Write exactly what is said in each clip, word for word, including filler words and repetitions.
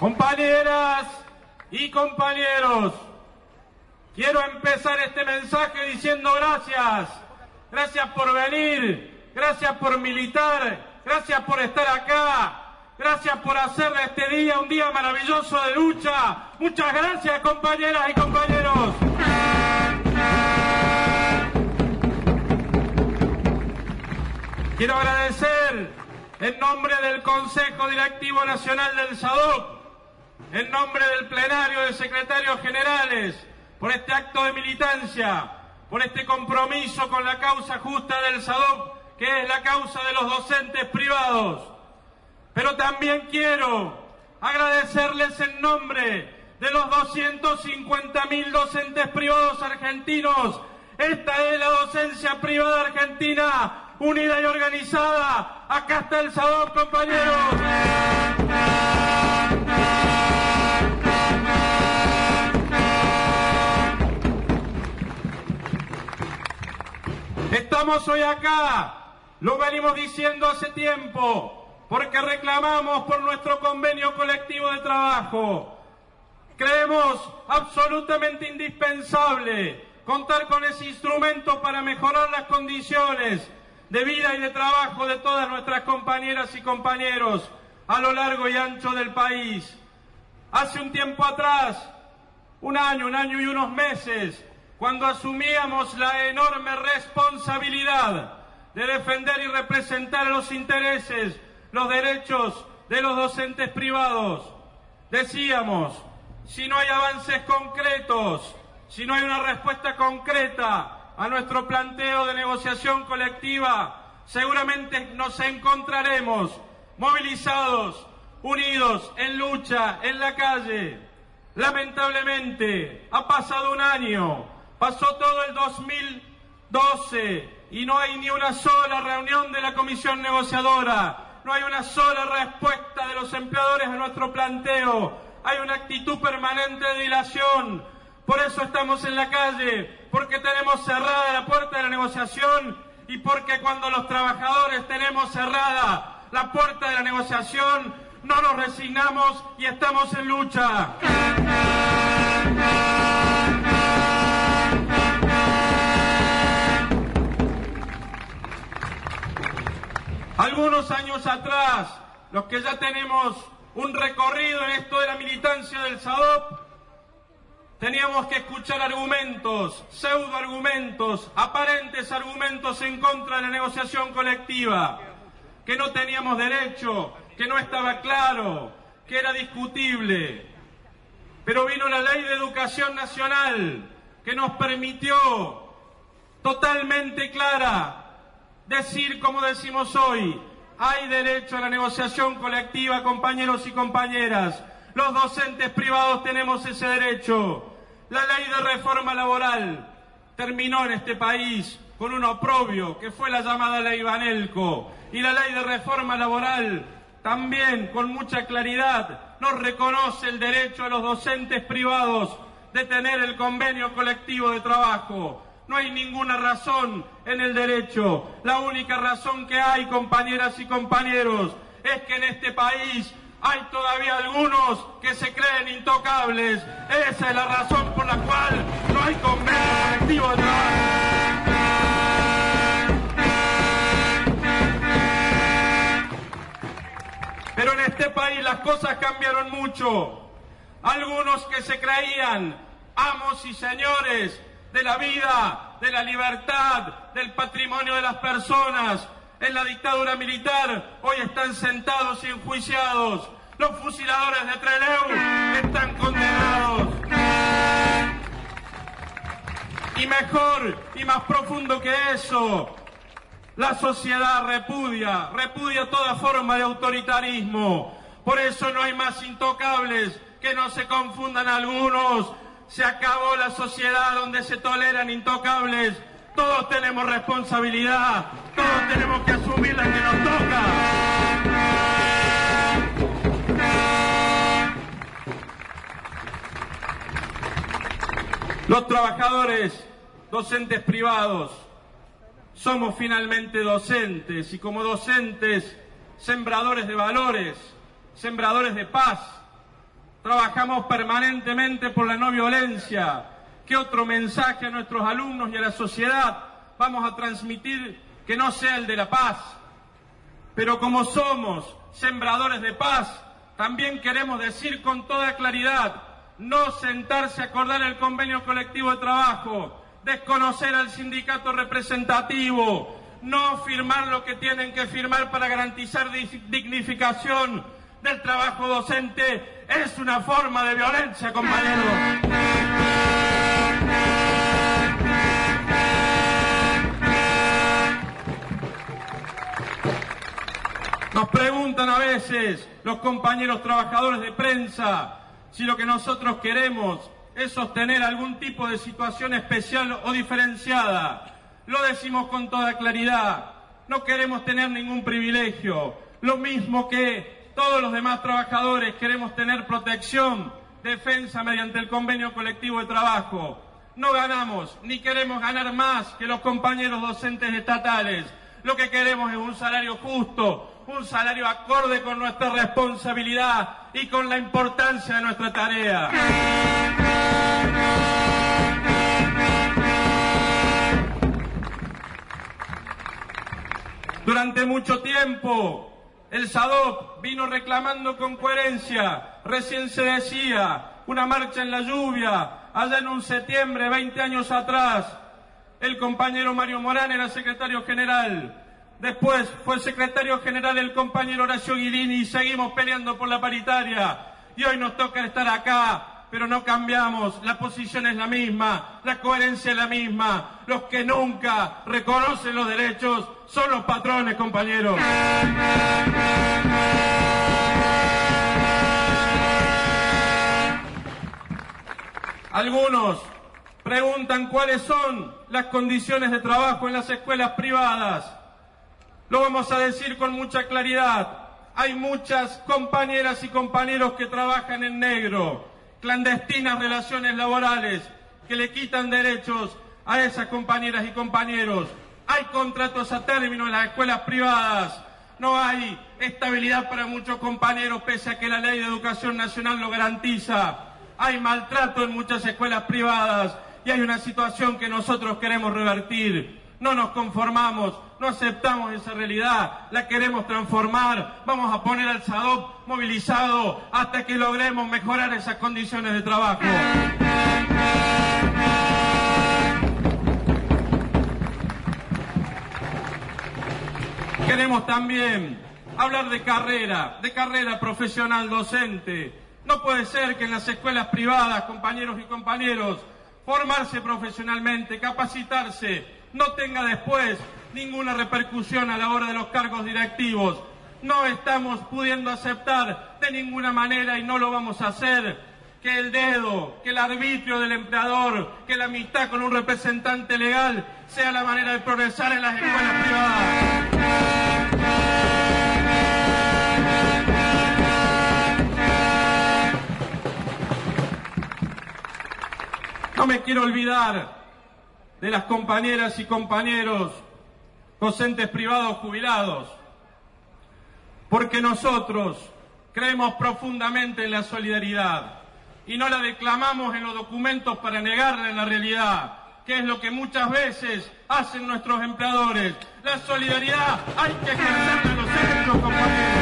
Compañeras y compañeros, quiero empezar este mensaje diciendo gracias. Gracias por venir, gracias por militar, gracias por estar acá, gracias por hacer de este día un día maravilloso de lucha. Muchas gracias, compañeras y compañeros. Quiero agradecer en nombre del Consejo Directivo Nacional del S A D O C, en nombre del plenario de secretarios generales, por este acto de militancia, por este compromiso con la causa justa del S A D O C, que es la causa de los docentes privados. Pero también quiero agradecerles en nombre de los doscientos cincuenta mil docentes privados argentinos. Esta es la docencia privada argentina, unida y organizada. Acá está el S A D O C, compañeros. Estamos hoy acá, lo venimos diciendo hace tiempo, porque reclamamos por nuestro convenio colectivo de trabajo. Creemos absolutamente indispensable contar con ese instrumento para mejorar las condiciones de vida y de trabajo de todas nuestras compañeras y compañeros a lo largo y ancho del país. Hace un tiempo atrás, un año, un año y unos meses, cuando asumíamos la enorme responsabilidad de defender y representar los intereses, los derechos de los docentes privados, decíamos, si no hay avances concretos, si no hay una respuesta concreta a nuestro planteo de negociación colectiva, seguramente nos encontraremos movilizados, unidos, en lucha, en la calle. Lamentablemente, ha pasado un año, pasó todo el dos mil doce y no hay ni una sola reunión de la comisión negociadora, no hay una sola respuesta de los empleadores a nuestro planteo, hay una actitud permanente de dilación. Por eso estamos en la calle, porque tenemos cerrada la puerta de la negociación y porque cuando los trabajadores tenemos cerrada la puerta de la negociación, no nos resignamos y estamos en lucha. Algunos años atrás, los que ya tenemos un recorrido en esto de la militancia del S A D O C, teníamos que escuchar argumentos, pseudoargumentos, aparentes argumentos en contra de la negociación colectiva, que no teníamos derecho, que no estaba claro, que era discutible. Pero vino la Ley de Educación Nacional, que nos permitió totalmente clara decir, como decimos hoy, hay derecho a la negociación colectiva, compañeros y compañeras. Los docentes privados tenemos ese derecho. La ley de reforma laboral terminó en este país con un oprobio, que fue la llamada ley Banelco. Y la ley de reforma laboral también, con mucha claridad, nos reconoce el derecho a los docentes privados de tener el convenio colectivo de trabajo. No hay ninguna razón en el derecho. La única razón que hay, compañeras y compañeros, es que en este país hay todavía algunos que se creen intocables. Esa es la razón por la cual no hay convenio colectivo de trabajo. Pero en este país las cosas cambiaron mucho. Algunos que se creían amos y señores de la vida, de la libertad, del patrimonio de las personas, en la dictadura militar, hoy están sentados y enjuiciados. Los fusiladores de Trelew están condenados. Y mejor y más profundo que eso, la sociedad repudia, repudia toda forma de autoritarismo. Por eso no hay más intocables, que no se confundan algunos. Se acabó la sociedad donde se toleran intocables. Todos tenemos responsabilidad, todos tenemos que asumir la que nos toca. Los trabajadores docentes privados somos finalmente docentes y como docentes sembradores de valores, sembradores de paz, trabajamos permanentemente por la no violencia. ¿Qué otro mensaje a nuestros alumnos y a la sociedad vamos a transmitir que no sea el de la paz? Pero como somos sembradores de paz, también queremos decir con toda claridad: no sentarse a acordar el convenio colectivo de trabajo, desconocer al sindicato representativo, no firmar lo que tienen que firmar para garantizar dignificación del trabajo docente, es una forma de violencia, compañeros. Nos preguntan a veces los compañeros trabajadores de prensa si lo que nosotros queremos es sostener algún tipo de situación especial o diferenciada. Lo decimos con toda claridad, no queremos tener ningún privilegio, lo mismo que todos los demás trabajadores queremos tener protección, defensa mediante el convenio colectivo de trabajo. No ganamos ni queremos ganar más que los compañeros docentes estatales. Lo que queremos es un salario justo, un salario acorde con nuestra responsabilidad y con la importancia de nuestra tarea. Durante mucho tiempo, el S A D O P vino reclamando con coherencia, recién se decía, una marcha en la lluvia, allá en un septiembre, veinte años atrás. El compañero Mario Morán era secretario general. Después fue secretario general el compañero Horacio Guilini y seguimos peleando por la paritaria. Y hoy nos toca estar acá, pero no cambiamos. La posición es la misma, la coherencia es la misma. Los que nunca reconocen los derechos son los patrones, compañeros. Algunos preguntan cuáles son las condiciones de trabajo en las escuelas privadas. Lo vamos a decir con mucha claridad. Hay muchas compañeras y compañeros que trabajan en negro, clandestinas relaciones laborales, que le quitan derechos a esas compañeras y compañeros. Hay contratos a término en las escuelas privadas. No hay estabilidad para muchos compañeros, pese a que la Ley de Educación Nacional lo garantiza. Hay maltrato en muchas escuelas privadas y hay una situación que nosotros queremos revertir. No nos conformamos, no aceptamos esa realidad, la queremos transformar. Vamos a poner al S A D O P movilizado hasta que logremos mejorar esas condiciones de trabajo. Queremos también hablar de carrera, de carrera profesional docente. No puede ser que en las escuelas privadas, compañeros y compañeros, formarse profesionalmente, capacitarse, no tenga después ninguna repercusión a la hora de los cargos directivos. No estamos pudiendo aceptar de ninguna manera, y no lo vamos a hacer, que el dedo, que el arbitrio del empleador, que la amistad con un representante legal sea la manera de progresar en las escuelas privadas. No me quiero olvidar de las compañeras y compañeros docentes privados jubilados, porque nosotros creemos profundamente en la solidaridad y no la declamamos en los documentos para negarla en la realidad, que es lo que muchas veces hacen nuestros empleadores. La solidaridad hay que ejercerla en los hechos, compañeros.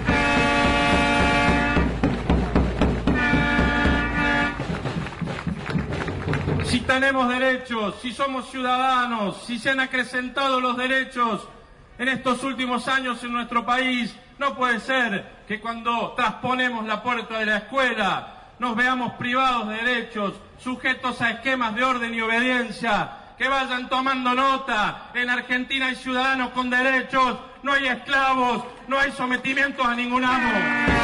Si tenemos derechos, si somos ciudadanos, si se han acrecentado los derechos en estos últimos años en nuestro país, no puede ser que cuando trasponemos la puerta de la escuela nos veamos privados de derechos, sujetos a esquemas de orden y obediencia. Que vayan tomando nota. En Argentina hay ciudadanos con derechos, no hay esclavos, no hay sometimientos a ningún amo.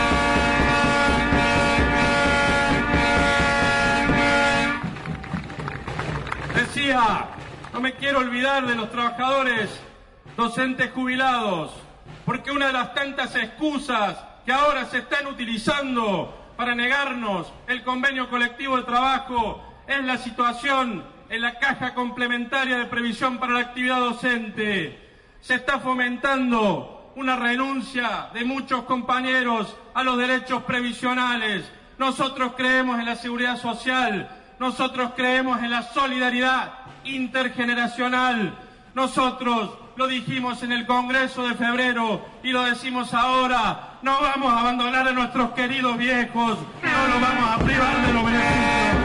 Decía, no me quiero olvidar de los trabajadores docentes jubilados, porque una de las tantas excusas que ahora se están utilizando para negarnos el convenio colectivo de trabajo es la situación en la caja complementaria de previsión para la actividad docente. Se está fomentando una renuncia de muchos compañeros a los derechos previsionales. Nosotros creemos en la seguridad social, nosotros creemos en la solidaridad intergeneracional. Nosotros lo dijimos en el Congreso de febrero y lo decimos ahora, no vamos a abandonar a nuestros queridos viejos, no los vamos a privar de los beneficios.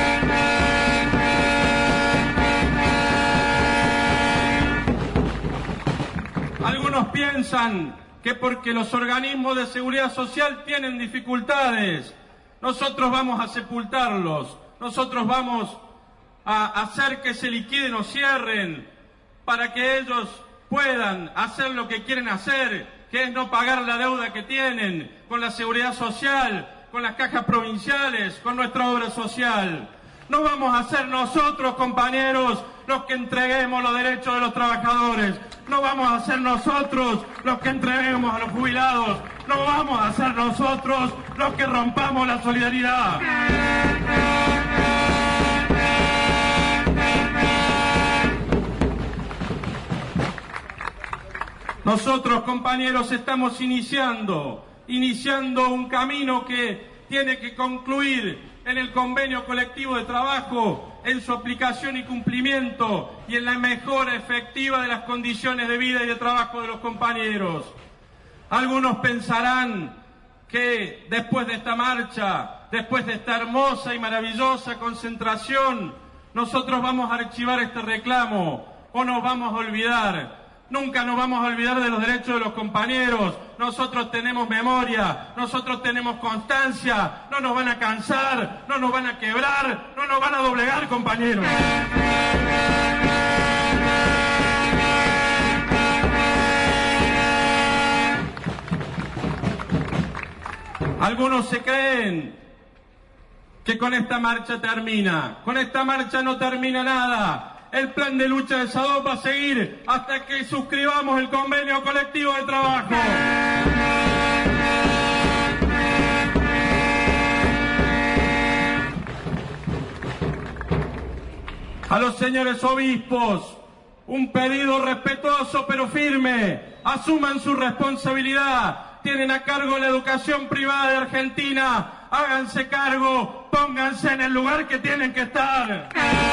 Algunos piensan que porque los organismos de seguridad social tienen dificultades, nosotros vamos a sepultarlos, nosotros vamos a hacer que se liquiden o cierren para que ellos puedan hacer lo que quieren hacer, que es no pagar la deuda que tienen con la seguridad social, con las cajas provinciales, con nuestra obra social. No vamos a ser nosotros, compañeros, los que entreguemos los derechos de los trabajadores. No vamos a ser nosotros los que entreguemos a los jubilados. No vamos a ser nosotros los que rompamos la solidaridad. Nosotros, compañeros, estamos iniciando, iniciando un camino que tiene que concluir en el convenio colectivo de trabajo, en su aplicación y cumplimiento y en la mejora efectiva de las condiciones de vida y de trabajo de los compañeros. Algunos pensarán que después de esta marcha, después de esta hermosa y maravillosa concentración, nosotros vamos a archivar este reclamo o nos vamos a olvidar. Nunca nos vamos a olvidar de los derechos de los compañeros. Nosotros tenemos memoria, nosotros tenemos constancia, no nos van a cansar, no nos van a quebrar, no nos van a doblegar, compañeros. Algunos se creen que con esta marcha termina. Con esta marcha no termina nada. El plan de lucha de SADOP va a seguir hasta que suscribamos el convenio colectivo de trabajo. A los señores obispos, un pedido respetuoso pero firme. Asuman su responsabilidad. Tienen a cargo la educación privada de Argentina. Háganse cargo, pónganse en el lugar que tienen que estar.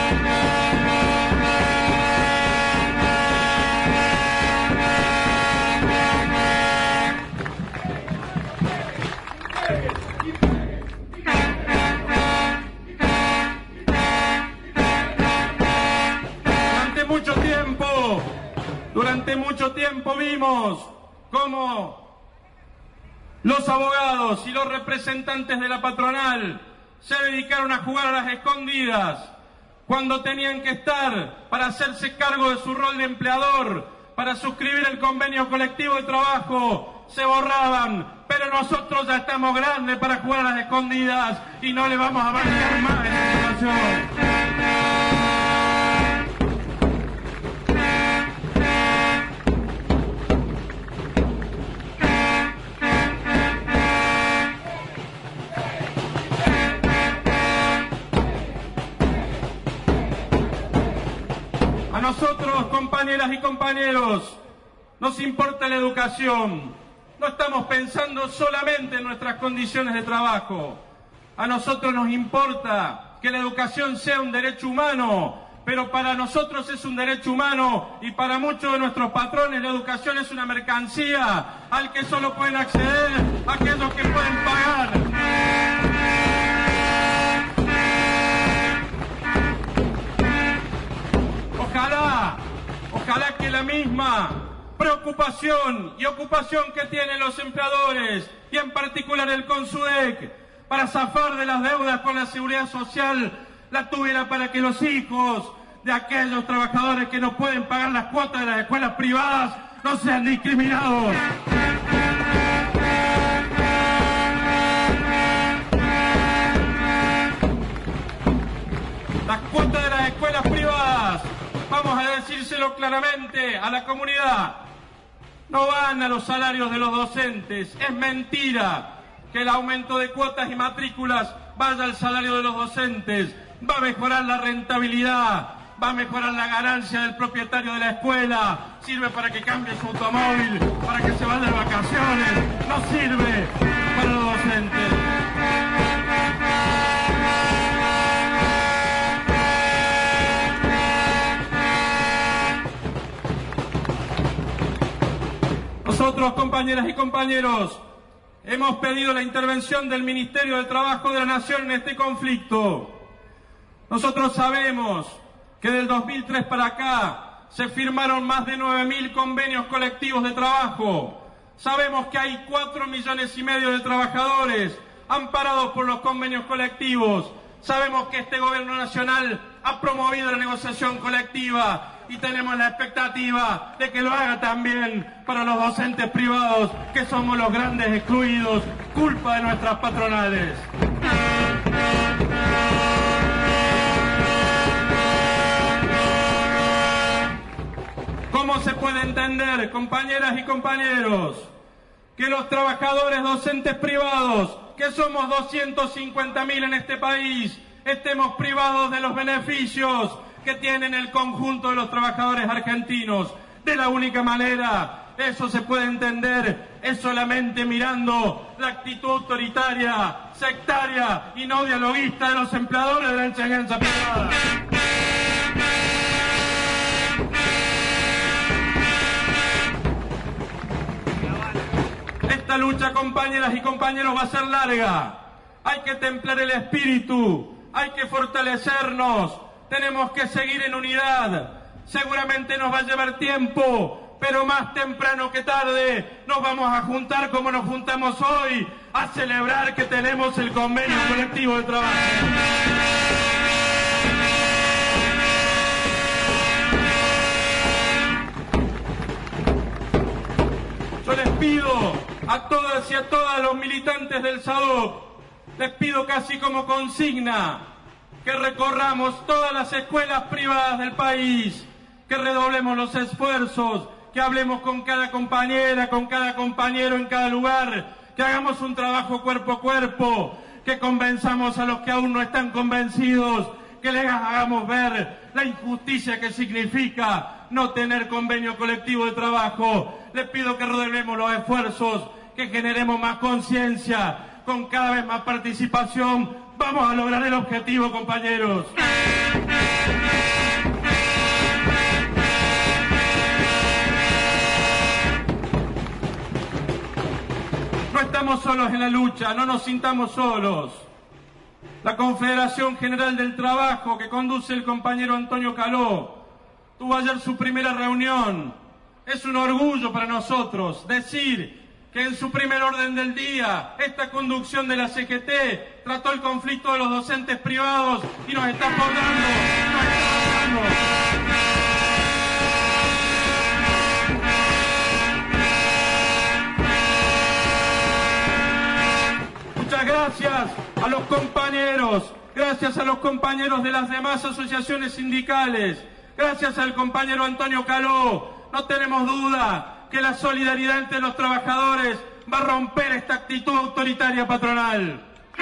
Durante mucho tiempo, durante mucho tiempo vimos cómo los abogados y los representantes de la patronal se dedicaron a jugar a las escondidas cuando tenían que estar para hacerse cargo de su rol de empleador, para suscribir el convenio colectivo de trabajo, se borraban, pero nosotros ya estamos grandes para jugar a las escondidas y no le vamos a bancar más esta situación. A nosotros, compañeras y compañeros, nos importa la educación. No estamos pensando solamente en nuestras condiciones de trabajo. A nosotros nos importa que la educación sea un derecho humano, pero para nosotros es un derecho humano y para muchos de nuestros patrones la educación es una mercancía al que solo pueden acceder aquellos que pueden pagar. Ojalá, ojalá que la misma preocupación y ocupación que tienen los empleadores y en particular el CONSUDEC para zafar de las deudas con la seguridad social la tuviera para que los hijos de aquellos trabajadores que no pueden pagar las cuotas de las escuelas privadas no sean discriminados. Las cuotas de las escuelas privadas, vamos a decírselo claramente a la comunidad, no van a los salarios de los docentes. Es mentira que el aumento de cuotas y matrículas vaya al salario de los docentes. Va a mejorar la rentabilidad, va a mejorar la ganancia del propietario de la escuela, sirve para que cambie su automóvil, para que se vaya de vacaciones, no sirve para los docentes. compañeras y compañeros, hemos pedido la intervención del Ministerio de Trabajo de la Nación en este conflicto. Nosotros sabemos que del dos mil tres para acá se firmaron más de nueve mil convenios colectivos de trabajo. Sabemos que hay cuatro millones y medio de trabajadores amparados por los convenios colectivos. Sabemos que este gobierno nacional ha promovido la negociación colectiva y tenemos la expectativa de que lo haga también para los docentes privados, que somos los grandes excluidos, culpa de nuestras patronales. ¿Cómo se puede entender, compañeras y compañeros, que los trabajadores docentes privados, que somos doscientos cincuenta mil en este país, estemos privados de los beneficios que tienen el conjunto de los trabajadores argentinos? De la única manera, eso se puede entender, es solamente mirando la actitud autoritaria, sectaria y no dialoguista de los empleadores de la enseñanza privada. Esta lucha, compañeras y compañeros, va a ser larga. Hay que templar el espíritu, hay que fortalecernos, tenemos que seguir en unidad. Seguramente nos va a llevar tiempo, pero más temprano que tarde nos vamos a juntar como nos juntamos hoy, a celebrar que tenemos el convenio colectivo de trabajo. Yo les pido a todas y a todas los militantes del S A D O C, les pido casi como consigna, que recorramos todas las escuelas privadas del país, que redoblemos los esfuerzos, que hablemos con cada compañera, con cada compañero en cada lugar, que hagamos un trabajo cuerpo a cuerpo, que convenzamos a los que aún no están convencidos, que les hagamos ver la injusticia que significa no tener convenio colectivo de trabajo. Les pido que redoblemos los esfuerzos, que generemos más conciencia, con cada vez más participación. Vamos a lograr el objetivo, compañeros. No estamos solos en la lucha, no nos sintamos solos. La Confederación General del Trabajo, que conduce el compañero Antonio Caló, tuvo ayer su primera reunión. Es un orgullo para nosotros decir que en su primer orden del día, esta conducción de la C G T trató el conflicto de los docentes privados y nos está apoyando, nos está apoyando. Muchas gracias a los compañeros, gracias a los compañeros de las demás asociaciones sindicales, gracias al compañero Antonio Caló. No tenemos duda que la solidaridad entre los trabajadores va a romper esta actitud autoritaria patronal.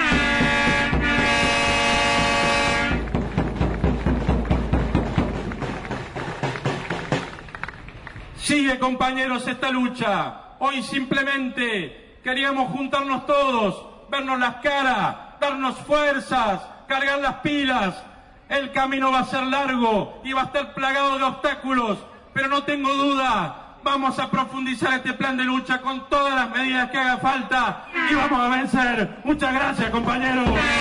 Sigue, compañeros, esta lucha. Hoy simplemente queríamos juntarnos todos, vernos las caras, darnos fuerzas, cargar las pilas. El camino va a ser largo y va a estar plagado de obstáculos, pero no tengo duda, vamos a profundizar este plan de lucha con todas las medidas que haga falta y vamos a vencer. Muchas gracias, compañeros.